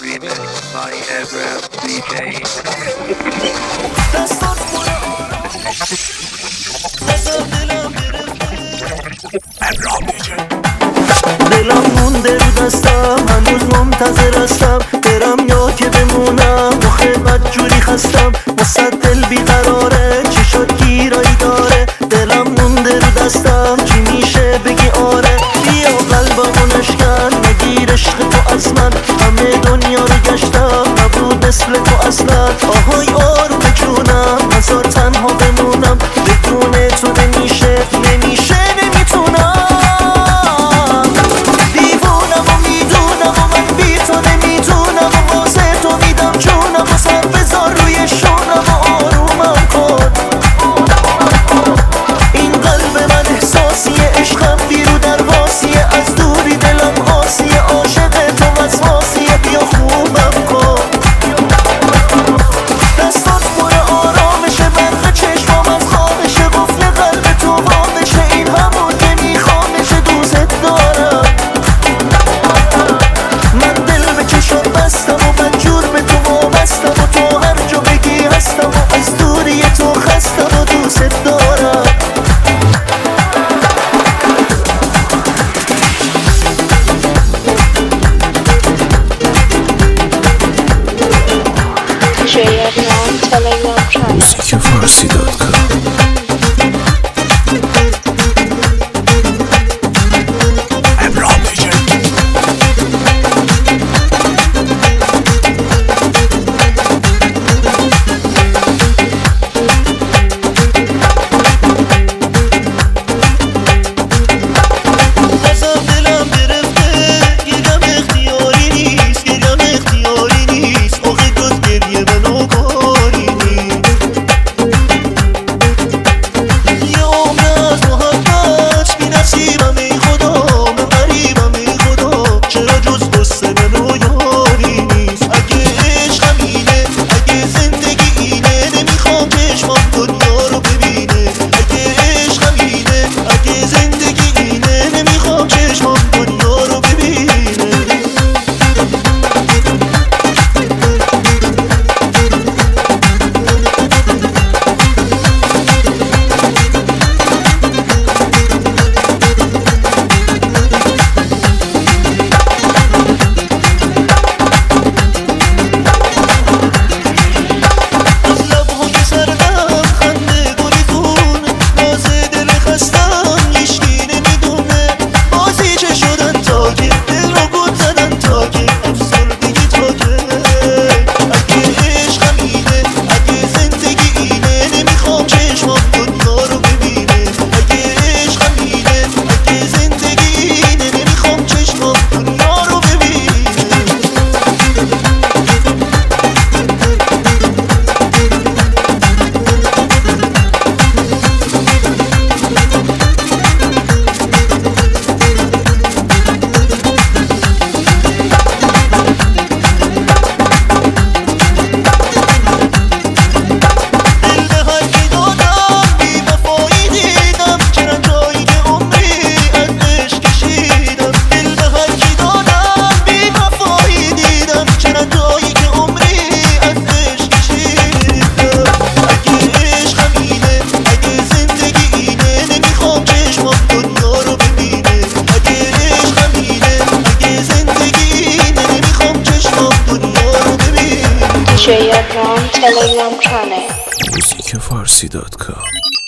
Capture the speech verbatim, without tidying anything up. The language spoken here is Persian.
Remix by Abraham دی جی. دلم مونده رو دستم، هنوز منتظر هستم برم یا که بمونم. آخه بدجوری خستم، وسط دل بیقراره، چی شد گیرایی داره. دلم مونده رو دستم، چی میشه بگی آره. بیا قلبمو نشکن، نگیر عشق تو از من. همه دنیا رو گشتم، نبود مثل تو اصلا. آهای آروم جونم، نذار تنها بمونم. بدون تو نمیشه، نمیشه نمیتونم. موسیک فارسی دات کام. Telegram channel موسیک فارسی دات کام.